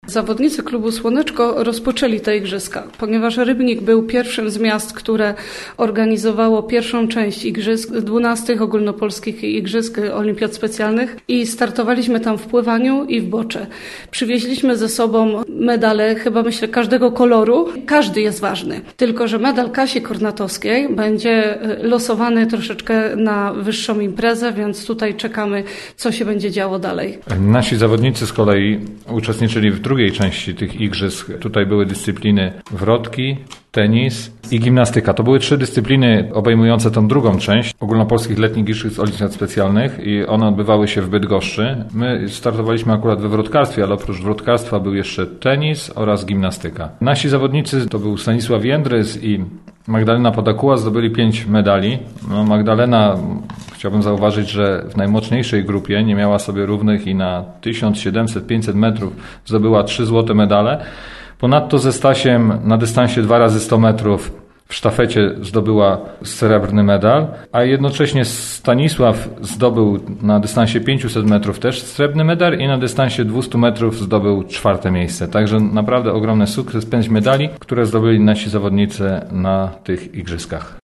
Zawodnicy klubu Słoneczko rozpoczęli te igrzyska, ponieważ Rybnik był pierwszym z miast, które organizowało pierwszą część igrzysk, 12 ogólnopolskich igrzysk olimpiad specjalnych i startowaliśmy tam w pływaniu i w bocze. Przywieźliśmy ze sobą medale, chyba myślę każdego koloru. Każdy jest ważny, tylko że medal Kasi Kornatowskiej będzie losowany troszeczkę na wyższą imprezę, więc tutaj czekamy, co się będzie działo dalej. Nasi zawodnicy z kolei uczestniczyli w drugiej części tych igrzysk. Tutaj były dyscypliny wrotki, tenis i gimnastyka. To były 3 dyscypliny obejmujące tą drugą część ogólnopolskich letnich igrzysk olimpiad specjalnych i one odbywały się w Bydgoszczy. My startowaliśmy akurat we wrotkarstwie, ale oprócz wrotkarstwa był jeszcze tenis oraz gimnastyka. Nasi zawodnicy to był Stanisław Jędrys i Magdalena Podakuła, zdobyli 5 medali. Magdalena, chciałbym zauważyć, że w najmocniejszej grupie nie miała sobie równych i na 1700-500 metrów zdobyła 3 złote medale. Ponadto ze Stasiem na dystansie 2x100 metrów w sztafecie zdobyła srebrny medal, a jednocześnie Stanisław zdobył na dystansie 500 metrów też srebrny medal i na dystansie 200 metrów zdobył 4. miejsce. Także naprawdę ogromny sukces, 5 medali, które zdobyli nasi zawodnicy na tych igrzyskach.